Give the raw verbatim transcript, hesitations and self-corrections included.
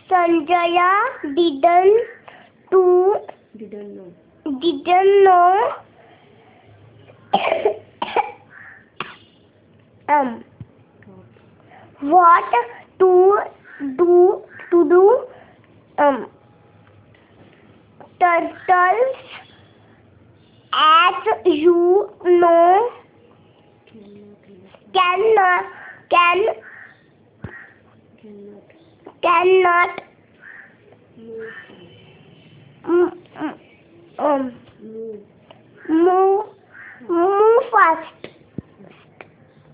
Sanjaya didn't to Didn't know. didn't know um what to do to do um turtles, as you know, Cannot. cannot can Cannot. cannot Move. mm, mm, um Move. move move fast.